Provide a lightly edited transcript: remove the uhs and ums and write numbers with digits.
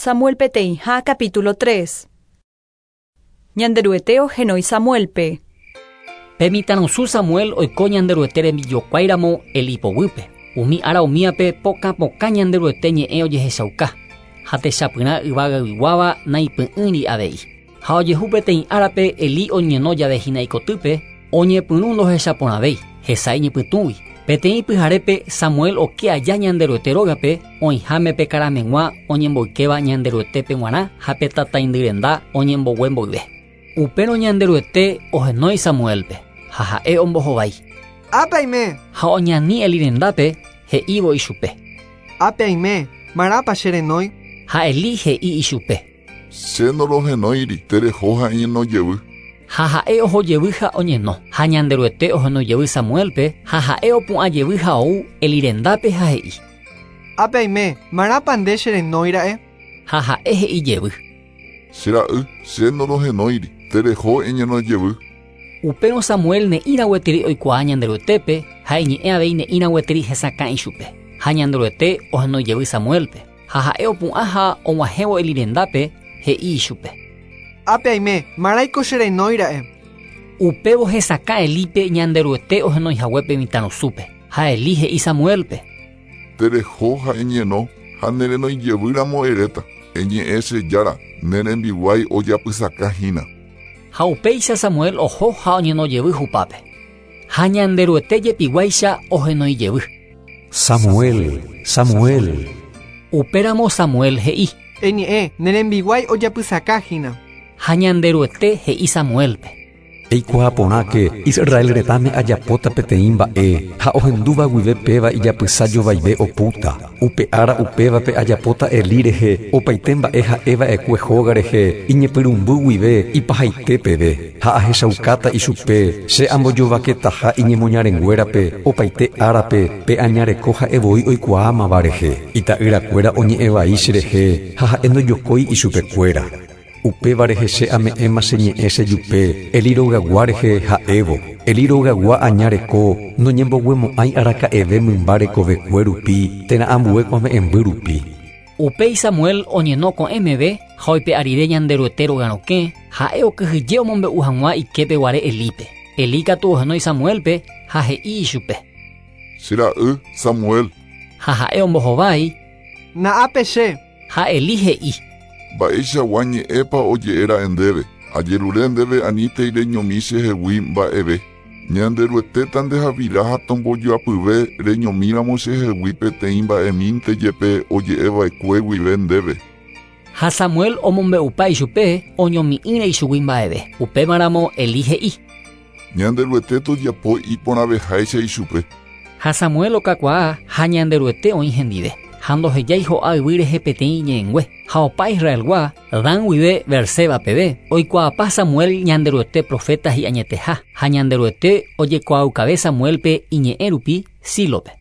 Samuel peteĩha capítulo 3. Ñanderuete ohenói Samuelpe. Pemitanosu Samuel oiko ñanderuete rembijokuáiramo Eli poguýpe. Umi ára omíape pokapoka ñanderuete ñe'ẽ ojehechauka. Ha techapyrã yvagaygua naipy'ỹri avei. Ha ojehu peteĩ árape Eli oñeno javehína ikotýpe, oñepyrũ ndohechaporãvéi, hesãi ñepytũgui. Peteĩ pyharépe Samuel oke aja ñanderuete rógape, oĩháme pe karameg̃ua oñemboikéva ñanderuetépe g̃uarã ha pe tatãindyrenda oñembogue mboyve. Upérõ ñanderuete ohenói Samuelpe, ha ha'e ombohovái. Ápe Ha oñani Eli rendápe, he'ívo ichupe. Ápe marapa che renói. Ha Eli he'i ichupe. Che norohenóiri, tereho ha'e nojevy. Ha ha'e ohojevy ha oñeno. Ha ñanderuete ohenójevy Samuelpe, ha ha'e opu'ãjevy ha ou Eli rendápe ha he'i. Ápe marapa nde che renóira'e. Ha ha'e he'ijevy. Chera'y, che norohenóiri, tereho eñenojevy. Upérõ Samuel ne'írã gueteri oikuaa ñanderuetépe ha iñe'ẽ avei ne'írã gueteri hesakã ichupe. Ha ñanderuete ohenóijevy Samuelpe. Ha ha'e opu'ã ha og̃uahẽvo Eli rendápe, he'i ichupe. Ápe maraiko che renóira'e. Upévo hesakã Elípe ñanderuete ohenoihaguépe mitãrusúpe. Ha Eli he'i Samuelpe. Tereho ha eñeno, ha nerenoijevýramo eréta. Eñe'ẽ che jára, nerembiguái ojapysakahína. Ha upéicha Samuel oho ha oñenojevy hupápe. Ha ñanderuete jepiguáicha ohenoijevy. Samuel, Samuel. Upéramo Samuel he'i. Eñe'ẽ nerembiguái ojapysakahína. Ha ñanderuete he'i Samuelpe. Eikuaa porã ke Israel retãme ajapóta peteĩ mba'e ha ohendúva guive péva ijapysa jovaive opúta. Upe ára upévape ajapóta Eli rehe opaite mba'e ha'eva'ekue hóga rehe iñepyrũmby guive ipahaite peve ha ahechaukáta ichupe che ambojovaketaha iñemoñarenguérape opaite árape pe añareko ha'evoi oikuaámava rehe ita'yrakuéra oñe'ẽvai cherehe ha ha'e ndojokói ichupekuéra. Upéva rehe che ame'ẽma che ñe'ẽ che jupe Eli rogagua rehe ha'évo. Eli rogagua añareko noñemboguemo'ãi araka'eve mymba rekovekue rupi térã ambue ko ame'ẽmby rupi. Upéi Samuel oñeno ko'ẽmeve ha oipe arire ñanderuete rogarokẽ ha'e okyhyje omombe'u hag̃ua iképe guare Elípe. Eli katu ohenói Samuelpe ha he'i ichupe. Chera'y, Samuel. Ha ha'e ombohovái. Na'ápe che. Ha Eli he'i. Mba'eichagua ñe'ẽpa oje'éra'e ndéve. Ajerure ndéve aníte reñomi chehegui mba'eve. Ñanderuetéta ndehavira ha tombojoapyve reñomíramo chehegui peteĩ mba'emínte jepe oje'eva'ekue guive ndéve. Ha Samuel omombe'upa ichupe oñomi'ỹre ichugui mba'eve. Upémaramo Eli he'i. Ñanderuete tojapo iporãveháicha ichupe. Ha Samuel okakuaa ha ñanderuete oĩ hendive. Ha ndohejái ho'a yvy rehe peteĩ iñe'ẽngue. Ha opa Israelgua Dan guive Berseba peve oikuaapa Samuel ñanderuete profeta hi'añeteha. Ha ñanderuete ojekuaaukavé Samuelpe iñe'ẽ rupi Sílope.